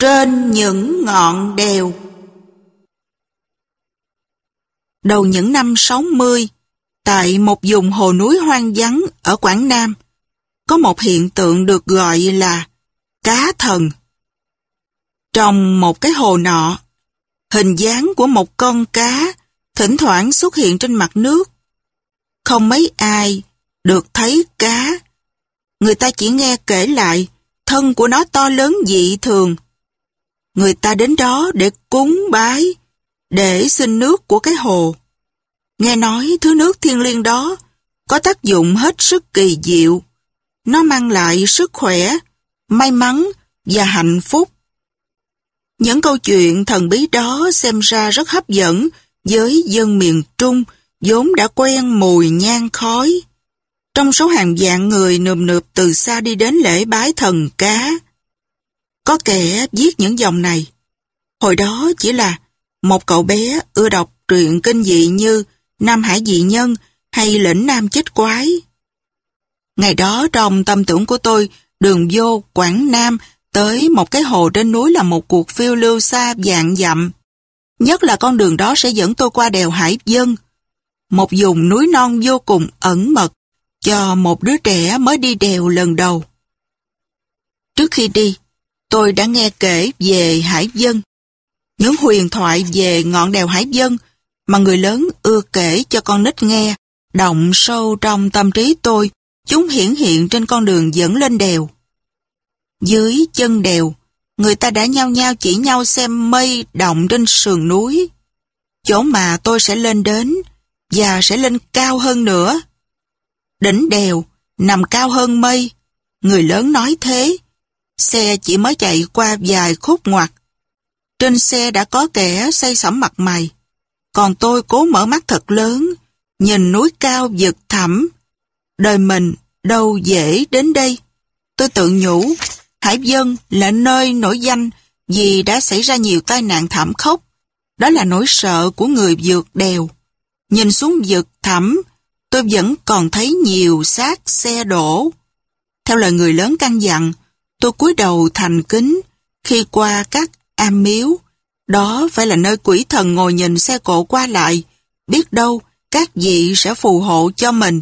trên những ngọn đèo. Đầu những năm 60, tại một vùng hồ núi hoang vắng ở Quảng Nam, có một hiện tượng được gọi là cá thần. Trong một cái hồ nọ, hình dáng của một con cá thỉnh thoảng xuất hiện trên mặt nước. Không mấy ai được thấy cá. Người ta chỉ nghe kể lại thân của nó to lớn dị thường. Người ta đến đó để cúng bái, để xin nước của cái hồ. Nghe nói thứ nước thiêng liêng đó có tác dụng hết sức kỳ diệu. Nó mang lại sức khỏe, may mắn và hạnh phúc. Những câu chuyện thần bí đó xem ra rất hấp dẫn với dân miền Trung vốn đã quen mùi nhang khói. Trong số hàng vạn người nườm nượp từ xa đi đến lễ bái thần cá, có kẻ viết những dòng này. Hồi đó chỉ là một cậu bé ưa đọc truyện kinh dị như Nam Hải Dị Nhân hay Lĩnh Nam Chích Quái. Ngày đó trong tâm tưởng của tôi, đường vô Quảng Nam tới một cái hồ trên núi là một cuộc phiêu lưu xa vạn dặm. Nhất là con đường đó sẽ dẫn tôi qua đèo Hải Vân, một vùng núi non vô cùng ẩn mật cho một đứa trẻ mới đi đèo lần đầu. Trước khi đi, tôi đã nghe kể về Hải Vân, những huyền thoại về ngọn đèo Hải Vân mà người lớn ưa kể cho con nít nghe, động sâu trong tâm trí tôi. Chúng hiển hiện trên con đường dẫn lên đèo. Dưới chân đèo, người ta đã nhao nhao chỉ nhau xem mây động trên sườn núi. Chỗ mà tôi sẽ lên đến, và sẽ lên cao hơn nữa. Đỉnh đèo nằm cao hơn mây, người lớn nói thế. Xe chỉ mới chạy qua vài khúc ngoặt. Trên xe đã có kẻ say sẩm mặt mày. Còn tôi cố mở mắt thật lớn, nhìn núi cao vực thẳm. Đời mình đâu dễ đến đây. Tôi tự nhủ, Hải Vân là nơi nổi danh vì đã xảy ra nhiều tai nạn thảm khốc. Đó là nỗi sợ của người vượt đèo. Nhìn xuống vực thẳm, tôi vẫn còn thấy nhiều xác xe đổ. Theo lời người lớn căn dặn, tôi cúi đầu thành kính khi qua các am miếu. Đó phải là nơi quỷ thần ngồi nhìn xe cộ qua lại. Biết đâu các vị sẽ phù hộ cho mình.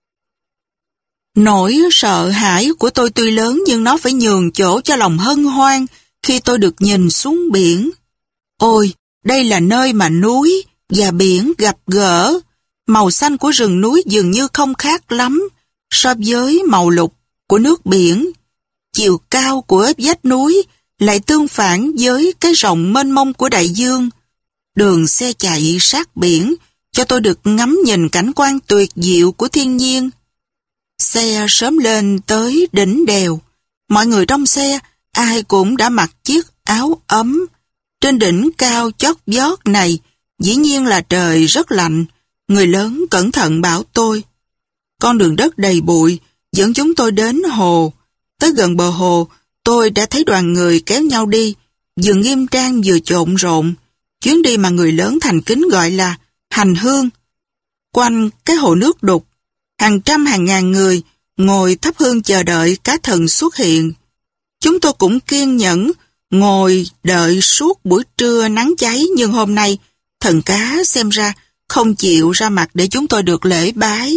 Nỗi sợ hãi của tôi tuy lớn nhưng nó phải nhường chỗ cho lòng hân hoan khi tôi được nhìn xuống biển. Ôi, đây là nơi mà núi và biển gặp gỡ. Màu xanh của rừng núi dường như không khác lắm so với màu lục của nước biển. Chiều cao của vách núi lại tương phản với cái rộng mênh mông của đại dương. Đường xe chạy sát biển cho tôi được ngắm nhìn cảnh quan tuyệt diệu của thiên nhiên. Xe sớm lên tới đỉnh đèo. Mọi người trong xe ai cũng đã mặc chiếc áo ấm. Trên đỉnh cao chót vót này dĩ nhiên là trời rất lạnh. Người lớn cẩn thận bảo tôi. Con đường đất đầy bụi dẫn chúng tôi đến hồ. Tới gần bờ hồ, tôi đã thấy đoàn người kéo nhau đi, vừa nghiêm trang vừa trộn rộn. Chuyến đi mà người lớn thành kính gọi là hành hương. Quanh cái hồ nước đục, hàng trăm hàng ngàn người ngồi thắp hương chờ đợi cá thần xuất hiện. Chúng tôi cũng kiên nhẫn ngồi đợi suốt buổi trưa nắng cháy, nhưng hôm nay thần cá xem ra không chịu ra mặt để chúng tôi được lễ bái.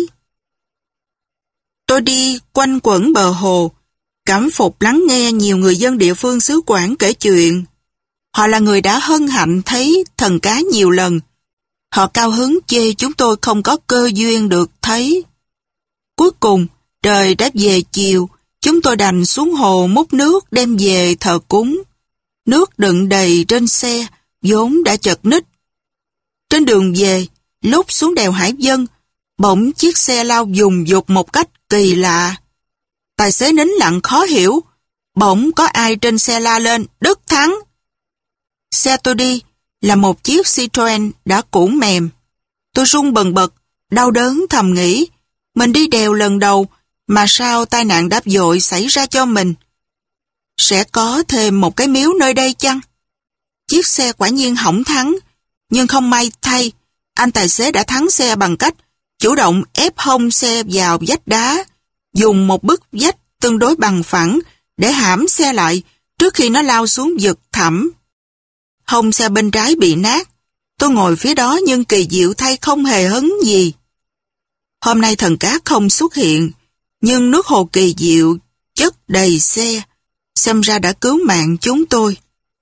Tôi đi quanh quẩn bờ hồ, cảm phục lắng nghe nhiều người dân địa phương xứ Quảng kể chuyện. Họ là người đã hân hạnh thấy thần cá nhiều lần. Họ cao hứng chê chúng tôi không có cơ duyên được thấy. Cuối cùng, trời đã về chiều, chúng tôi đành xuống hồ múc nước đem về thờ cúng. Nước đựng đầy trên xe, vốn đã chật ních. Trên đường về, lúc xuống đèo Hải Vân, bỗng chiếc xe lao vùng vụt một cách kỳ lạ. Tài xế nín lặng khó hiểu, bỗng có ai trên xe la lên, Đức Thắng. Xe tôi đi là một chiếc Citroen đã cũ mềm. Tôi run bần bật, đau đớn thầm nghĩ, mình đi đèo lần đầu mà sao tai nạn đáp dội xảy ra cho mình. Sẽ có thêm một cái miếu nơi đây chăng? Chiếc xe quả nhiên hỏng thắng, nhưng không may thay, anh tài xế đã thắng xe bằng cách chủ động ép hông xe vào vách đá, dùng một bức vách tương đối bằng phẳng để hãm xe lại, trước khi nó lao xuống vực thẳm. Hông xe bên trái bị nát. Tôi ngồi phía đó nhưng kỳ diệu thay không hề hấn gì. Hôm nay thần cát không xuất hiện, nhưng nước hồ kỳ diệu chất đầy xe, xem ra đã cứu mạng chúng tôi.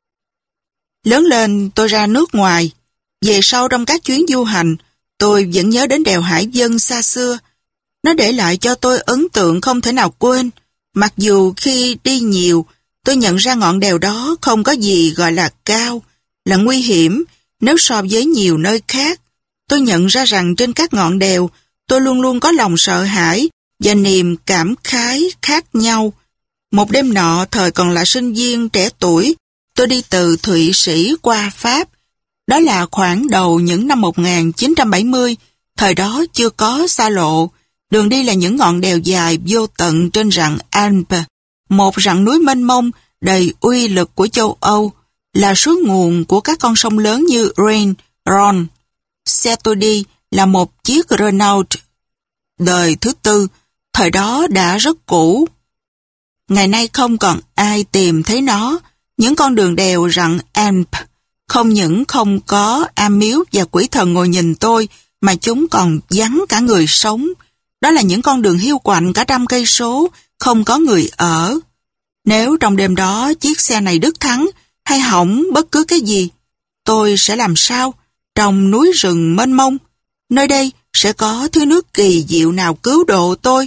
Lớn lên tôi ra nước ngoài, về sau trong các chuyến du hành, tôi vẫn nhớ đến đèo Hải Vân xa xưa. Nó để lại cho tôi ấn tượng không thể nào quên, mặc dù khi đi nhiều, tôi nhận ra ngọn đèo đó không có gì gọi là cao, là nguy hiểm nếu so với nhiều nơi khác. Tôi nhận ra rằng trên các ngọn đèo, tôi luôn luôn có lòng sợ hãi và niềm cảm khái khác nhau. Một đêm nọ, thời còn là sinh viên trẻ tuổi, tôi đi từ Thụy Sĩ qua Pháp. Đó là khoảng đầu những năm 1970, thời đó chưa có xa lộ. Đường đi là những ngọn đèo dài vô tận trên rặng Alpes, một rặng núi mênh mông đầy uy lực của châu Âu, là suối nguồn của các con sông lớn như Rhine, Rhône. Xe tôi đi là một chiếc Renault đời thứ tư, thời đó đã rất cũ. Ngày nay không còn ai tìm thấy nó. Những con đường đèo rặng Alpes không những không có am miếu và quỷ thần ngồi nhìn tôi, mà chúng còn vắng cả người sống. Đó là những con đường hiu quạnh cả 100 cây số, không có người ở. Nếu trong đêm đó chiếc xe này đứt thắng hay hỏng bất cứ cái gì, tôi sẽ làm sao? Trong núi rừng mênh mông, nơi đây sẽ có thứ nước kỳ diệu nào cứu độ tôi?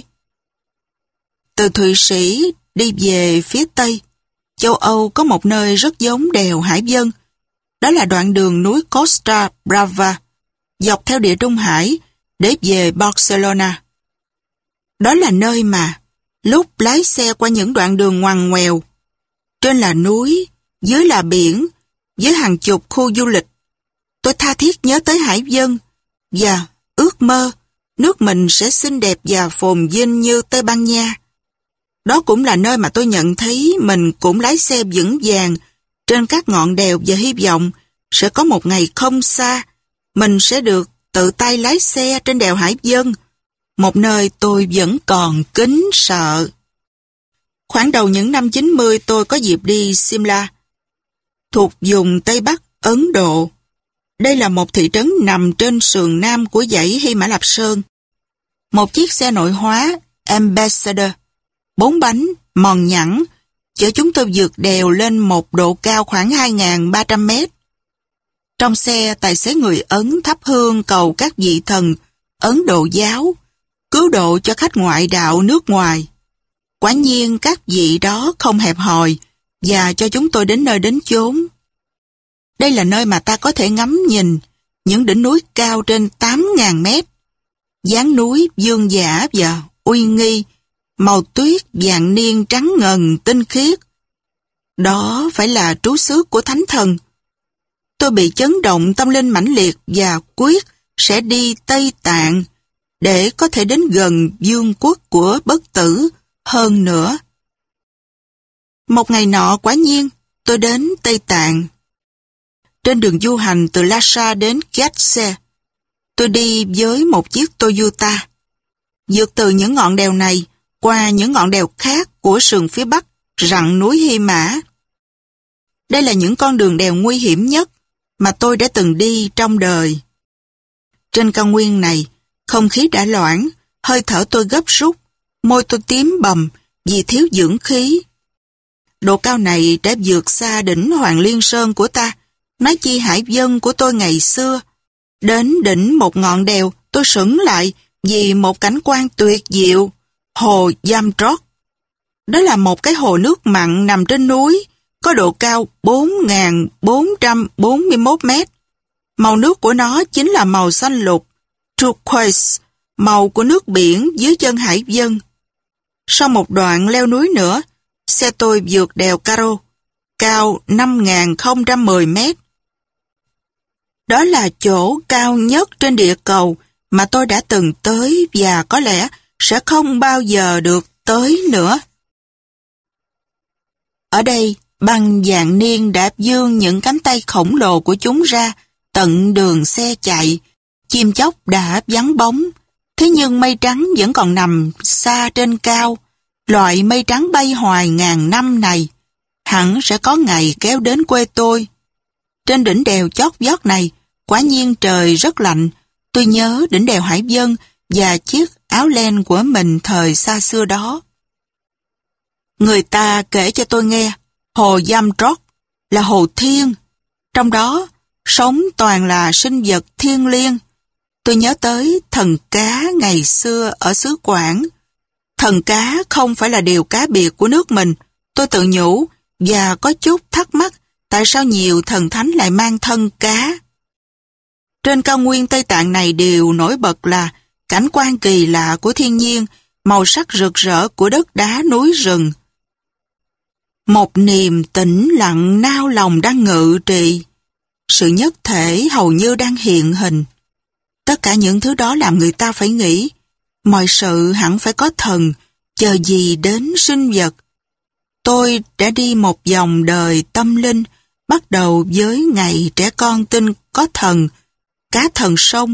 Từ Thụy Sĩ đi về phía Tây, châu Âu có một nơi rất giống đèo Hải Vân. Đó là đoạn đường núi Costa Brava, dọc theo địa Trung Hải để về Barcelona. Đó là nơi mà, lúc lái xe qua những đoạn đường ngoằn ngoèo, trên là núi, dưới là biển, với hàng chục khu du lịch, tôi tha thiết nhớ tới Hải Vân và ước mơ nước mình sẽ xinh đẹp và phồn vinh như Tây Ban Nha. Đó cũng là nơi mà tôi nhận thấy mình cũng lái xe vững vàng trên các ngọn đèo và hy vọng sẽ có một ngày không xa, mình sẽ được tự tay lái xe trên đèo Hải Vân, một nơi tôi vẫn còn kính sợ. Khoảng đầu những năm 90 tôi có dịp đi Simla, thuộc vùng Tây Bắc Ấn Độ. Đây là một thị trấn nằm trên sườn nam của dãy Hy Mã Lạp Sơn. Một chiếc xe nội hóa Ambassador 4 bánh, mòn nhẵn, chở chúng tôi vượt đèo lên một độ cao khoảng 2.300 mét. Trong xe, tài xế người Ấn thắp hương cầu các vị thần Ấn Độ giáo, cứu độ cho khách ngoại đạo nước ngoài. Quả nhiên các vị đó không hẹp hòi và cho chúng tôi đến nơi đến chốn. Đây là nơi mà ta có thể ngắm nhìn những đỉnh núi cao trên 8.000 mét, dáng núi dương dã và uy nghi, màu tuyết vàng niên trắng ngần tinh khiết. Đó phải là trú xứ của thánh thần. Tôi bị chấn động tâm linh mãnh liệt và quyết sẽ đi Tây Tạng để có thể đến gần vương quốc của bất tử hơn nữa. Một ngày nọ quả nhiên tôi đến Tây Tạng. Trên đường du hành từ Lhasa đến Gyatse, tôi đi với một chiếc Toyota. Vượt từ những ngọn đèo này qua những ngọn đèo khác của sườn phía Bắc rặng núi Hy Mã. Đây là những con đường đèo nguy hiểm nhất mà tôi đã từng đi trong đời. Trên cao nguyên này, không khí đã loãng, hơi thở tôi gấp rút, môi tôi tím bầm vì thiếu dưỡng khí. Độ cao này đã vượt xa đỉnh Hoàng Liên Sơn của ta, nói chi Hải Vân của tôi ngày xưa. Đến đỉnh một ngọn đèo, tôi sững lại vì một cảnh quan tuyệt diệu, hồ Yamtrok. Đó là một cái hồ nước mặn nằm trên núi, có độ cao 4.441 mét. Màu nước của nó chính là màu xanh lục, turquoise, màu của nước biển dưới chân Hải Vân. Sau một đoạn leo núi nữa, xe tôi vượt đèo Karo, cao 5.010 mét. Đó là chỗ cao nhất trên địa cầu mà tôi đã từng tới và có lẽ sẽ không bao giờ được tới nữa. Ở đây, băng vàng niên đã vươn những cánh tay khổng lồ của chúng ra tận đường xe chạy. Chim chóc đã vắng bóng, thế nhưng mây trắng vẫn còn nằm xa trên cao. Loại mây trắng bay hoài ngàn năm này, hẳn sẽ có ngày kéo đến quê tôi. Trên đỉnh đèo chót vót này, quả nhiên trời rất lạnh. Tôi nhớ đỉnh đèo Hải Vân và chiếc áo len của mình thời xa xưa đó. Người ta kể cho tôi nghe, hồ Giam Tróc là hồ thiên. Trong đó, sống toàn là sinh vật thiêng liêng. Tôi nhớ tới thần cá ngày xưa ở xứ Quảng. Thần cá không phải là điều cá biệt của nước mình. Tôi tự nhủ và có chút thắc mắc tại sao nhiều thần thánh lại mang thân cá. Trên cao nguyên Tây Tạng này đều nổi bật là cảnh quan kỳ lạ của thiên nhiên, màu sắc rực rỡ của đất đá núi rừng. Một niềm tĩnh lặng nao lòng đang ngự trị. Sự nhất thể hầu như đang hiện hình. Tất cả những thứ đó làm người ta phải nghĩ, mọi sự hẳn phải có thần, chờ gì đến sinh vật. Tôi đã đi một vòng đời tâm linh, bắt đầu với ngày trẻ con tin có thần, cá thần sông,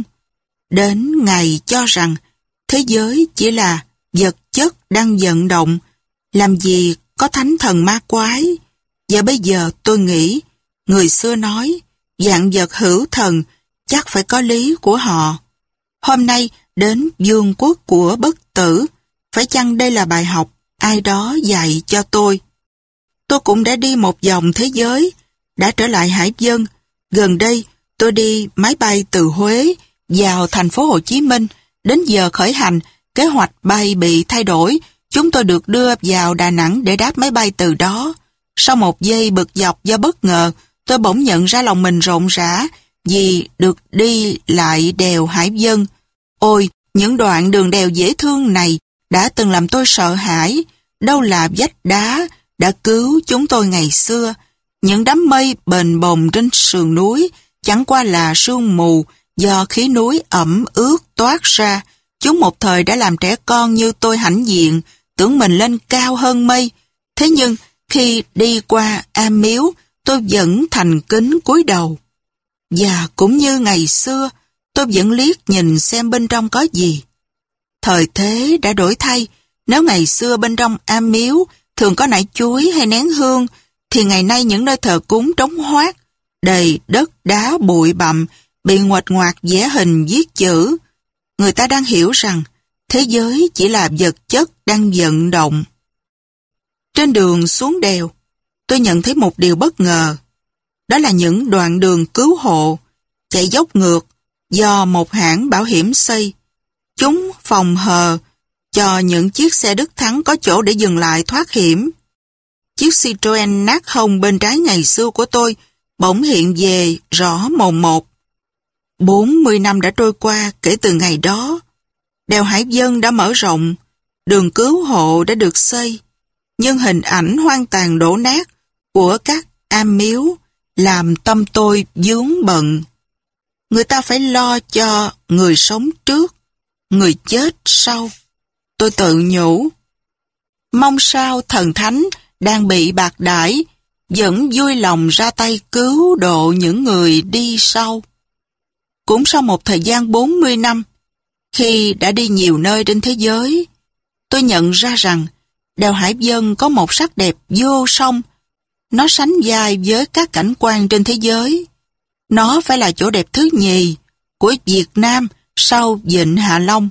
đến ngày cho rằng thế giới chỉ là vật chất đang vận động, làm gì có thánh thần ma quái. Và bây giờ tôi nghĩ, người xưa nói, vạn vật hữu thần, chắc phải có lý của họ. Hôm nay đến vương quốc của bất tử, phải chăng đây là bài học ai đó dạy cho tôi? Tôi cũng đã đi một vòng thế giới, đã trở lại Hải Vân. Gần đây, tôi đi máy bay từ Huế vào thành phố Hồ Chí Minh. Đến giờ khởi hành, kế hoạch bay bị thay đổi. Chúng tôi được đưa vào Đà Nẵng để đáp máy bay từ đó. Sau một giây bực dọc do bất ngờ, tôi bỗng nhận ra lòng mình rộn rã vì được đi lại đèo Hải Vân. Ôi, những đoạn đường đèo dễ thương này đã từng làm tôi sợ hãi. Đâu là vách đá đã cứu chúng tôi ngày xưa. Những đám mây bềnh bồng trên sườn núi chẳng qua là sương mù do khí núi ẩm ướt toát ra. Chúng một thời đã làm trẻ con như tôi hãnh diện, tưởng mình lên cao hơn mây. Thế nhưng khi đi qua am miếu, tôi vẫn thành kính cúi đầu. Và cũng như ngày xưa, tôi vẫn liếc nhìn xem bên trong có gì. Thời thế đã đổi thay. Nếu ngày xưa bên trong am miếu thường có nải chuối hay nén hương, thì ngày nay những nơi thờ cúng trống hoác, đầy đất đá bụi bặm, bị nguệch ngoạc vẽ hình viết chữ. Người ta đang hiểu rằng thế giới chỉ là vật chất đang vận động. Trên đường xuống đèo, tôi nhận thấy một điều bất ngờ. Đó là những đoạn đường cứu hộ, chạy dốc ngược do một hãng bảo hiểm xây. Chúng phòng hờ cho những chiếc xe Đức Thắng có chỗ để dừng lại thoát hiểm. Chiếc Citroen nát hồng bên trái ngày xưa của tôi bỗng hiện về rõ mồn một. 40 năm đã trôi qua kể từ ngày đó. Đèo Hải Vân đã mở rộng, đường cứu hộ đã được xây, nhưng hình ảnh hoang tàn đổ nát của các am miếu làm tâm tôi vướng bận. Người ta phải lo cho người sống trước, người chết sau. Tôi tự nhủ, mong sao thần thánh đang bị bạc đãi vẫn vui lòng ra tay cứu độ những người đi sau. Cũng sau một thời gian 40 năm, khi đã đi nhiều nơi trên thế giới, tôi nhận ra rằng đèo Hải Vân có một sắc đẹp vô song. Nó sánh vai với các cảnh quan trên thế giới. Nó phải là chỗ đẹp thứ nhì của Việt Nam sau Vịnh Hạ Long.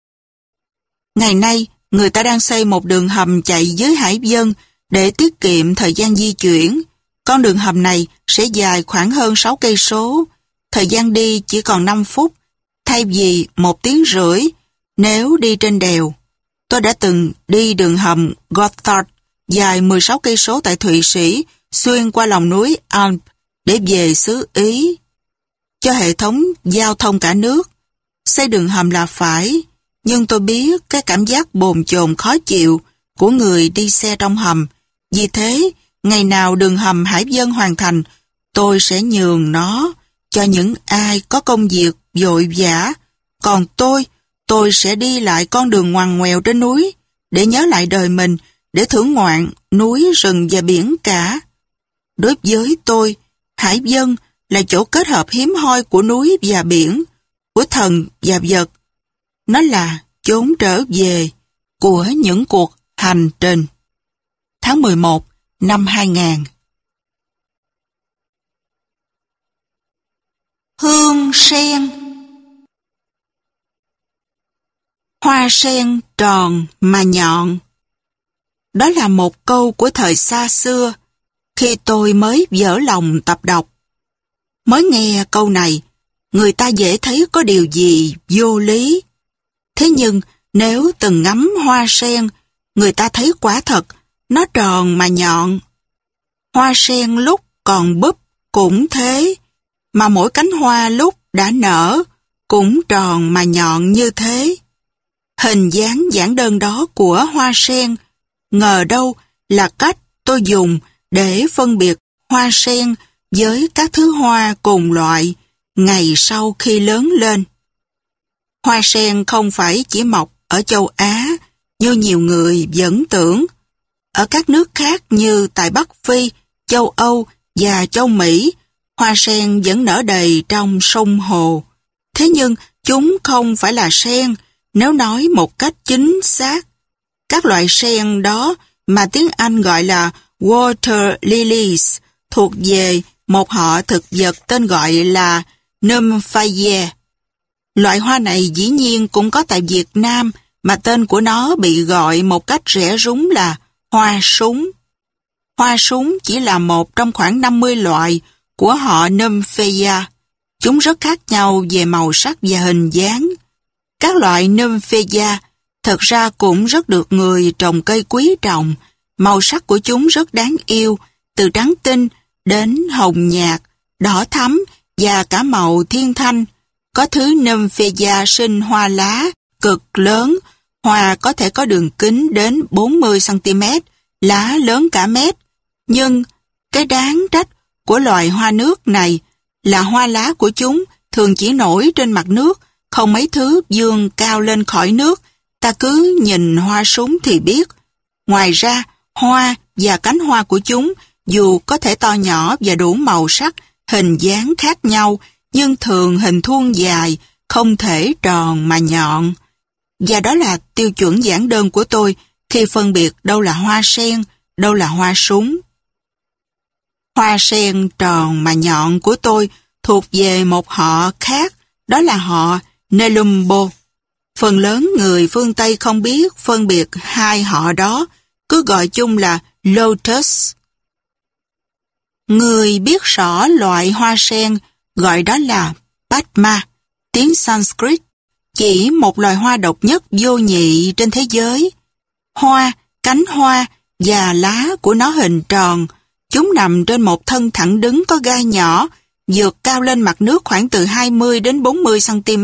Ngày nay, người ta đang xây một đường hầm chạy dưới Hải Vân để tiết kiệm thời gian di chuyển. Con đường hầm này sẽ dài khoảng hơn 6 cây số. Thời gian đi chỉ còn 5 phút, thay vì 1 tiếng rưỡi nếu đi trên đèo. Tôi đã từng đi đường hầm Gotthard dài 16 cây số tại Thụy Sĩ, xuyên qua lòng núi Alp để về xứ Ý. Cho hệ thống giao thông cả nước, xây đường hầm là phải, nhưng tôi biết cái cảm giác bồn chồn khó chịu của người đi xe trong hầm. Vì thế, ngày nào đường hầm Hải Vân hoàn thành, tôi sẽ nhường nó cho những ai có công việc vội vã. Còn tôi sẽ đi lại con đường ngoằn ngoèo trên núi để nhớ lại đời mình, để thưởng ngoạn núi, rừng và biển cả. Đối với tôi, Hải Vân là chỗ kết hợp hiếm hoi của núi và biển, của thần và vật. Nó là chốn trở về của những cuộc hành trình. Tháng 11 năm 2000. Hương sen. Hoa sen tròn mà nhọn. Đó là một câu của thời xa xưa, khi tôi mới vỡ lòng tập đọc. Mới nghe câu này, người ta dễ thấy có điều gì vô lý. Thế nhưng, nếu từng ngắm hoa sen, người ta thấy quả thật, nó tròn mà nhọn. Hoa sen lúc còn búp cũng thế, mà mỗi cánh hoa lúc đã nở cũng tròn mà nhọn như thế. Hình dáng giản đơn đó của hoa sen, ngờ đâu là cách tôi dùng để phân biệt hoa sen với các thứ hoa cùng loại ngày sau khi lớn lên. Hoa sen không phải chỉ mọc ở châu Á như nhiều người vẫn tưởng. Ở các nước khác như tại Bắc Phi, châu Âu và châu Mỹ, hoa sen vẫn nở đầy trong sông hồ. Thế nhưng chúng không phải là sen nếu nói một cách chính xác. Các loại sen đó mà tiếng Anh gọi là water lilies thuộc về một họ thực vật tên gọi là Nymphaea. Loại hoa này dĩ nhiên cũng có tại Việt Nam, mà tên của nó bị gọi một cách rẻ rúng là hoa súng. Hoa súng chỉ là một trong khoảng 50 loại của họ Nymphaea. Chúng rất khác nhau về màu sắc và hình dáng. Các loại Nymphaea thật ra cũng rất được người trồng cây quý trọng. Màu sắc của chúng rất đáng yêu, từ trắng tinh đến hồng nhạt, đỏ thắm và cả màu thiên thanh. Có thứ Nymphaea sinh hoa lá cực lớn, hoa có thể có đường kính đến 40 cm, lá lớn cả mét. Nhưng cái đáng trách của loài hoa nước này là hoa lá của chúng thường chỉ nổi trên mặt nước, không mấy thứ vươn cao lên khỏi nước. Ta cứ nhìn hoa súng thì biết. Ngoài ra, hoa và cánh hoa của chúng dù có thể to nhỏ và đủ màu sắc, hình dáng khác nhau, nhưng thường hình thuôn dài, không thể tròn mà nhọn. Và đó là tiêu chuẩn giản đơn của tôi khi phân biệt đâu là hoa sen, đâu là hoa súng. Hoa sen tròn mà nhọn của tôi thuộc về một họ khác, đó là họ Nelumbo. Phần lớn người phương Tây không biết phân biệt hai họ đó, cứ gọi chung là lotus. Người biết rõ loại hoa sen gọi đó là Padma, tiếng Sanskrit, chỉ một loài hoa độc nhất vô nhị trên thế giới. Hoa, cánh hoa và lá của nó hình tròn, chúng nằm trên một thân thẳng đứng có gai nhỏ, vượt cao lên mặt nước khoảng từ 20 đến 40 cm.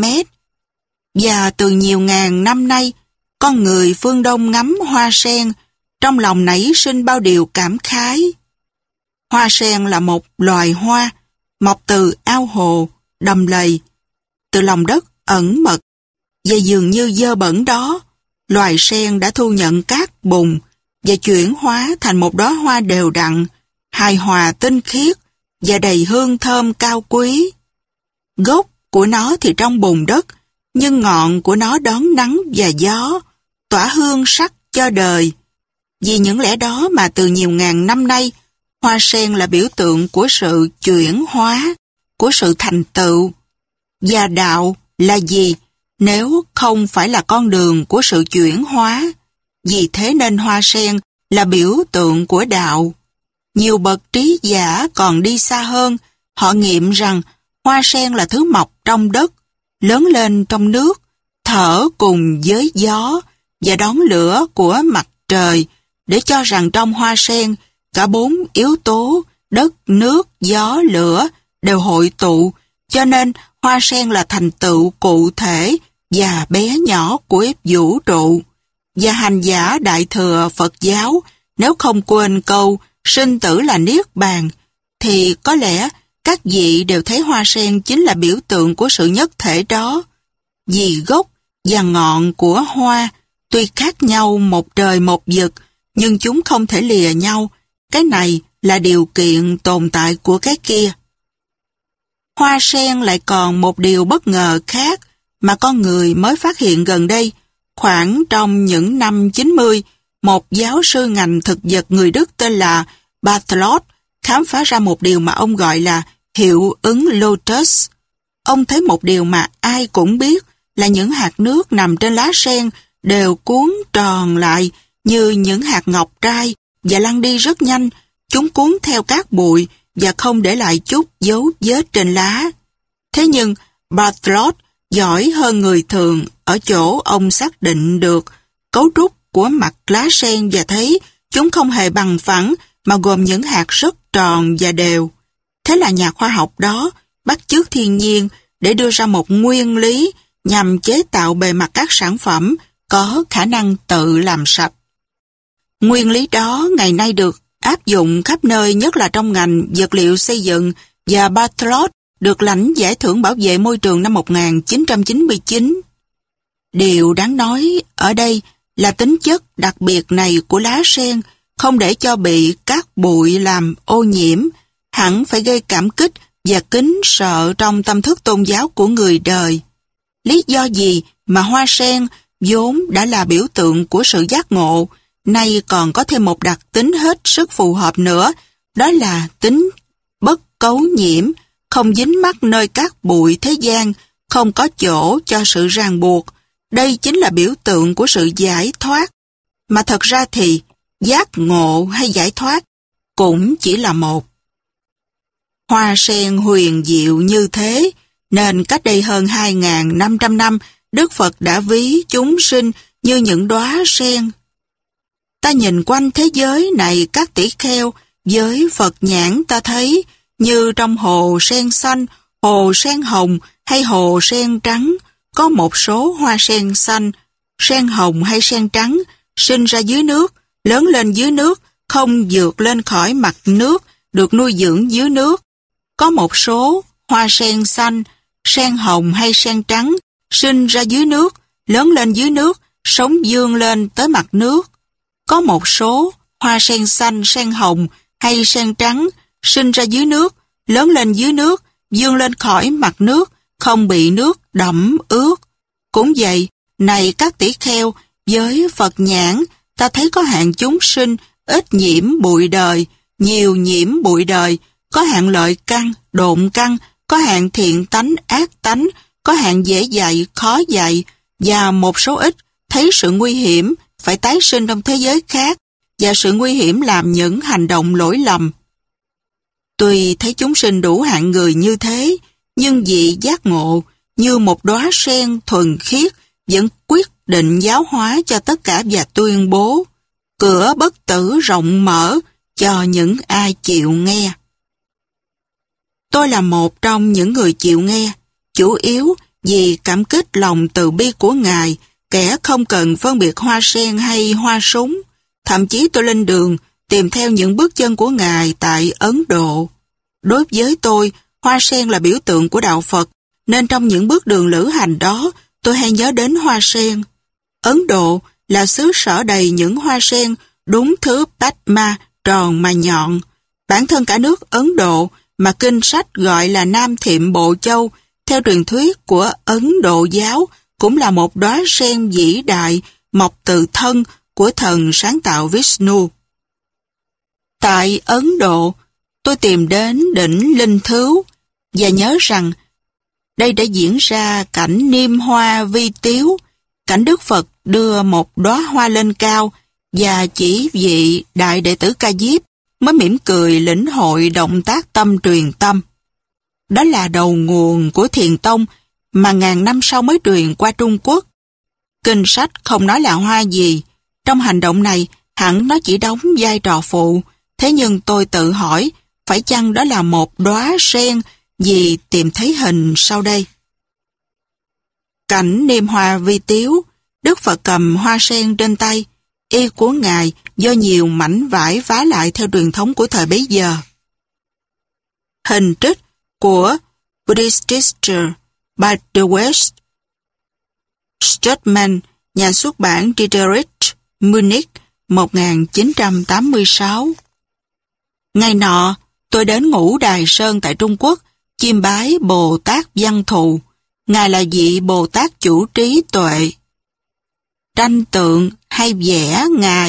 Và từ nhiều ngàn năm nay, con người phương Đông ngắm hoa sen, trong lòng nảy sinh bao điều cảm khái. Hoa sen là một loài hoa, mọc từ ao hồ, đầm lầy, từ lòng đất ẩn mật, và dường như dơ bẩn đó, loài sen đã thu nhận cát bùn và chuyển hóa thành một đóa hoa đều đặn, hài hòa tinh khiết và đầy hương thơm cao quý. Gốc của nó thì trong bùn đất, nhưng ngọn của nó đón nắng và gió, tỏa hương sắc cho đời. Vì những lẽ đó mà từ nhiều ngàn năm nay, hoa sen là biểu tượng của sự chuyển hóa, của sự thành tựu. Và đạo là gì nếu không phải là con đường của sự chuyển hóa? Vì thế nên hoa sen là biểu tượng của đạo. Nhiều bậc trí giả còn đi xa hơn, họ nghiệm rằng hoa sen là thứ mọc trong đất, lớn lên trong nước, thở cùng với gió và đón lửa của mặt trời, để cho rằng trong hoa sen cả 4 yếu tố đất, nước, gió, lửa đều hội tụ, cho nên hoa sen là thành tựu cụ thể và bé nhỏ của vũ trụ. Và hành giả Đại thừa Phật giáo nếu không quên câu sinh tử là niết bàn, thì có lẽ các vị đều thấy hoa sen chính là biểu tượng của sự nhất thể đó. Vì gốc và ngọn của hoa tuy khác nhau một trời một vực, nhưng chúng không thể lìa nhau. Cái này là điều kiện tồn tại của cái kia. Hoa sen lại còn một điều bất ngờ khác mà con người mới phát hiện gần đây. Khoảng trong những năm 90, một giáo sư ngành thực vật người Đức tên là Barthelot khám phá ra một điều mà ông gọi là hiệu ứng Lotus. Ông thấy một điều mà ai cũng biết là những hạt nước nằm trên lá sen đều cuốn tròn lại như những hạt ngọc trai và lăn đi rất nhanh. Chúng cuốn theo cát bụi và không để lại chút dấu vết trên lá. Thế nhưng Barthelot giỏi hơn người thường ở chỗ ông xác định được cấu trúc của mặt lá sen và thấy chúng không hề bằng phẳng mà gồm những hạt rất tròn và đều. Thế là nhà khoa học đó bắt chước thiên nhiên để đưa ra một nguyên lý nhằm chế tạo bề mặt các sản phẩm có khả năng tự làm sạch. Nguyên lý đó ngày nay được áp dụng khắp nơi, nhất là trong ngành vật liệu xây dựng, và Barthelot được lãnh giải thưởng bảo vệ môi trường năm 1999. Điều đáng nói ở đây là tính chất đặc biệt này của lá sen không để cho bị cát bụi làm ô nhiễm, hẳn phải gây cảm kích và kính sợ trong tâm thức tôn giáo của người đời. Lý do gì mà hoa sen vốn đã là biểu tượng của sự giác ngộ, nay còn có thêm một đặc tính hết sức phù hợp nữa, đó là tính bất cấu nhiễm, không dính mắc nơi cát bụi thế gian, không có chỗ cho sự ràng buộc. Đây chính là biểu tượng của sự giải thoát. Mà thật ra thì giác ngộ hay giải thoát cũng chỉ là một. Hoa sen huyền diệu như thế, nên cách đây hơn 2.500 năm, Đức Phật đã ví chúng sinh như những đóa sen. Ta nhìn quanh thế giới này các tỷ kheo, với Phật nhãn ta thấy như trong hồ sen xanh, hồ sen hồng hay hồ sen trắng, có một số hoa sen xanh, sen hồng hay sen trắng sinh ra dưới nước, lớn lên dưới nước, không vượt lên khỏi mặt nước, được nuôi dưỡng dưới nước. Có một số hoa sen xanh, sen hồng hay sen trắng sinh ra dưới nước, lớn lên dưới nước, sống vươn lên tới mặt nước. Có một số hoa sen xanh, sen hồng hay sen trắng sinh ra dưới nước, lớn lên dưới nước, vươn lên khỏi mặt nước, không bị nước đẫm ướt. Cũng vậy, này các tỷ kheo, với Phật nhãn, ta thấy có hạng chúng sinh ít nhiễm bụi đời, nhiều nhiễm bụi đời, có hạng lợi căn, độn căn, có hạng thiện tánh, ác tánh, có hạng dễ dạy, khó dạy, và một số ít thấy sự nguy hiểm phải tái sinh trong thế giới khác và sự nguy hiểm làm những hành động lỗi lầm. Tuy thấy chúng sinh đủ hạng người như thế, nhưng vị giác ngộ như một đóa sen thuần khiết vẫn quyết định giáo hóa cho tất cả và tuyên bố cửa bất tử rộng mở cho những ai chịu nghe. Tôi là một trong những người chịu nghe, chủ yếu vì cảm kích lòng từ bi của Ngài, kẻ không cần phân biệt hoa sen hay hoa súng. Thậm chí tôi lên đường tìm theo những bước chân của Ngài tại Ấn Độ. Đối với tôi, hoa sen là biểu tượng của đạo Phật, nên trong những bước đường lữ hành đó, tôi hay nhớ đến hoa sen. Ấn Độ là xứ sở đầy những hoa sen, đúng thứ Padma, tròn mà nhọn. Bản thân cả nước Ấn Độ mà kinh sách gọi là Nam Thiệm Bộ Châu, theo truyền thuyết của Ấn Độ giáo, cũng là một đóa sen vĩ đại mọc từ thân của thần sáng tạo Vishnu. Tại Ấn Độ, tôi tìm đến đỉnh Linh Thứu và nhớ rằng đây đã diễn ra cảnh niêm hoa vi tiếu, cảnh Đức Phật đưa một đóa hoa lên cao và chỉ vị đại đệ tử Ca Diếp mới mỉm cười lĩnh hội động tác tâm truyền tâm. Đó là đầu nguồn của Thiền Tông mà ngàn năm sau mới truyền qua Trung Quốc. Kinh sách không nói là hoa gì, trong hành động này hẳn nó chỉ đóng vai trò phụ, thế nhưng tôi tự hỏi phải chăng đó là một đóa sen vì tìm thấy hình sau đây. Cảnh niêm hoa vi tiếu, Đức Phật cầm hoa sen trên tay, y của Ngài do nhiều mảnh vải vá lại theo truyền thống của thời bấy giờ. Hình trích của Buddhist Teacher by the West Stratman, nhà xuất bản Diederich, Munich, 1986. Ngày nọ, tôi đến Ngũ Đài Sơn tại Trung Quốc, chiêm bái Bồ Tát Văn Thù. Ngài là vị Bồ Tát chủ trí tuệ. Tranh tượng hay vẽ Ngài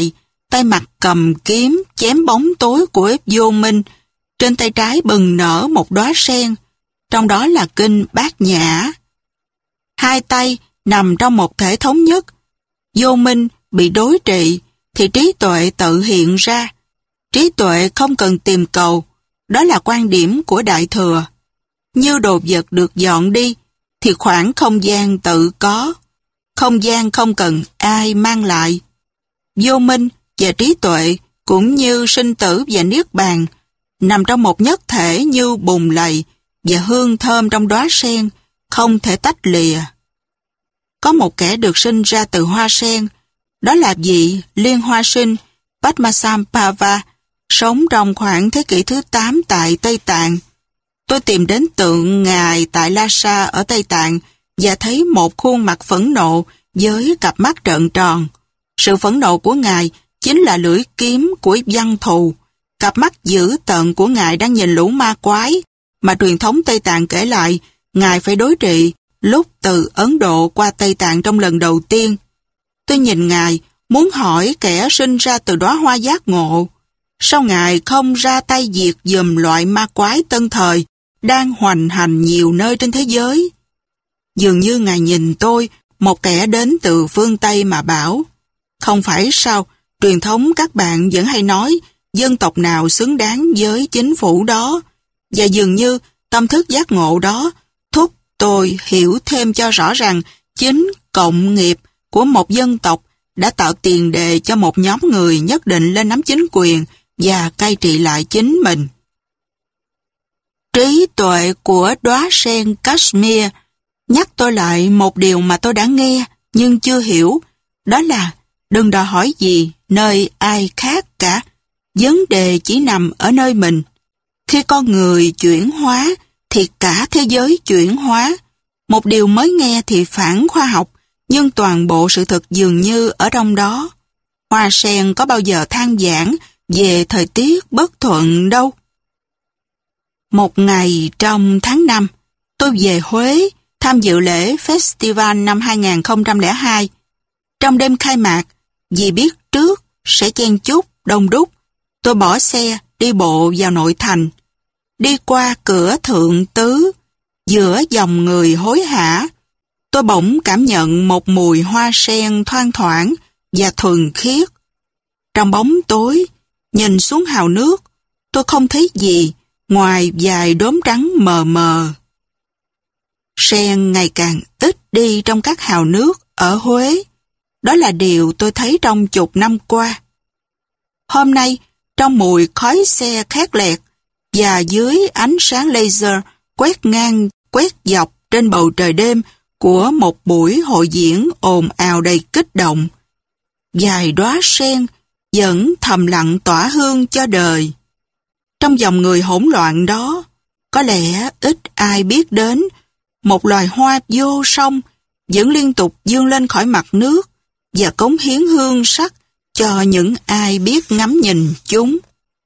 tay mặt cầm kiếm chém bóng tối của Vô Minh. Trên tay trái bừng nở một đóa sen, trong đó là kinh Bát Nhã. Hai tay nằm trong một thể thống nhất. Vô Minh bị đối trị thì trí tuệ tự hiện ra. Trí tuệ không cần tìm cầu, đó là quan điểm của Đại Thừa. Như đồ vật được dọn đi thì khoảng không gian tự có. Không gian không cần ai mang lại. Vô Minh và trí tuệ cũng như sinh tử và niết bàn nằm trong một nhất thể như bùn lầy và hương thơm trong đóa sen, không thể tách lìa. Có một kẻ được sinh ra từ hoa sen, đó là vị Liên Hoa Sinh Padmasambhava, sống trong khoảng thế kỷ thứ 8 tại Tây Tạng. Tôi tìm đến tượng Ngài tại Lhasa ở Tây Tạng và thấy một khuôn mặt phẫn nộ với cặp mắt trợn tròn. Sự phẫn nộ của Ngài chính là lưỡi kiếm của văn thù. Cặp mắt dữ tợn của Ngài đang nhìn lũ ma quái mà truyền thống Tây Tạng kể lại Ngài phải đối trị lúc từ Ấn Độ qua Tây Tạng trong lần đầu tiên. Tôi nhìn Ngài, muốn hỏi kẻ sinh ra từ đóa hoa giác ngộ, sao Ngài không ra tay diệt dùm loại ma quái tân thời đang hoành hành nhiều nơi trên thế giới? Dường như Ngài nhìn tôi, một kẻ đến từ phương Tây mà bảo, không phải sao, truyền thống các bạn vẫn hay nói dân tộc nào xứng đáng với chính phủ đó, và dường như tâm thức giác ngộ đó thúc tôi hiểu thêm cho rõ rằng chính cộng nghiệp của một dân tộc đã tạo tiền đề cho một nhóm người nhất định lên nắm chính quyền và cai trị lại chính mình. Trí tuệ của đóa sen Kashmir nhắc tôi lại một điều mà tôi đã nghe nhưng chưa hiểu, đó là đừng đòi hỏi gì nơi ai khác cả, vấn đề chỉ nằm ở nơi mình. Khi con người chuyển hóa thì cả thế giới chuyển hóa. Một điều mới nghe thì phản khoa học, nhưng toàn bộ sự thật dường như ở trong đó. Hoa sen có bao giờ than vãn về thời tiết bất thuận đâu. Một ngày trong tháng 5, tôi về Huế tham dự lễ festival năm 2002. Trong đêm khai mạc, vì biết trước sẽ chen chúc, đông đúc, tôi bỏ xe đi bộ vào nội thành. Đi qua cửa Thượng Tứ, giữa dòng người hối hả, tôi bỗng cảm nhận một mùi hoa sen thoang thoảng và thuần khiết. Trong bóng tối, nhìn xuống hào nước, tôi không thấy gì ngoài vài đốm trắng mờ mờ. Sen ngày càng ít đi trong các hào nước ở Huế. Đó là điều tôi thấy trong chục năm qua. Hôm nay, trong mùi khói xe khét lẹt và dưới ánh sáng laser quét ngang, quét dọc trên bầu trời đêm của một buổi hội diễn ồn ào đầy kích động, vài đóa sen vẫn thầm lặng tỏa hương cho đời. Trong dòng người hỗn loạn đó, có lẽ ít ai biết đến một loài hoa vô song vẫn liên tục vươn lên khỏi mặt nước và cống hiến hương sắc cho những ai biết ngắm nhìn chúng.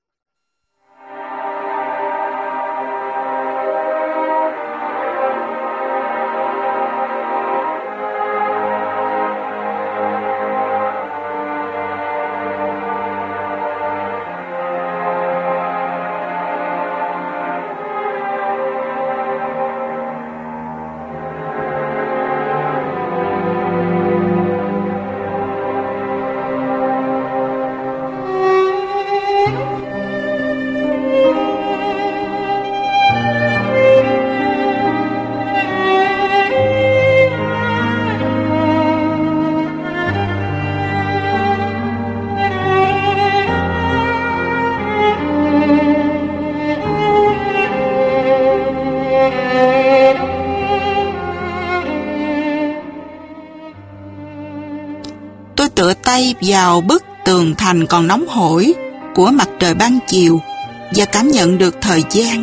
Tựa tay vào bức tường thành còn nóng hổi của mặt trời ban chiều và cảm nhận được thời gian.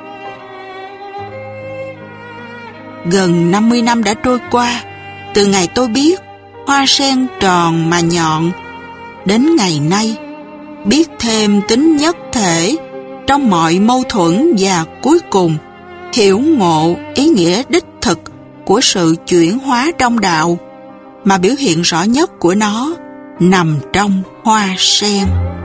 Gần 50 năm đã trôi qua từ ngày tôi biết hoa sen tròn mà nhọn, đến ngày nay biết thêm tính nhất thể trong mọi mâu thuẫn và cuối cùng hiểu ngộ ý nghĩa đích thực của sự chuyển hóa trong đạo, mà biểu hiện rõ nhất của nó nằm trong Hoa sen.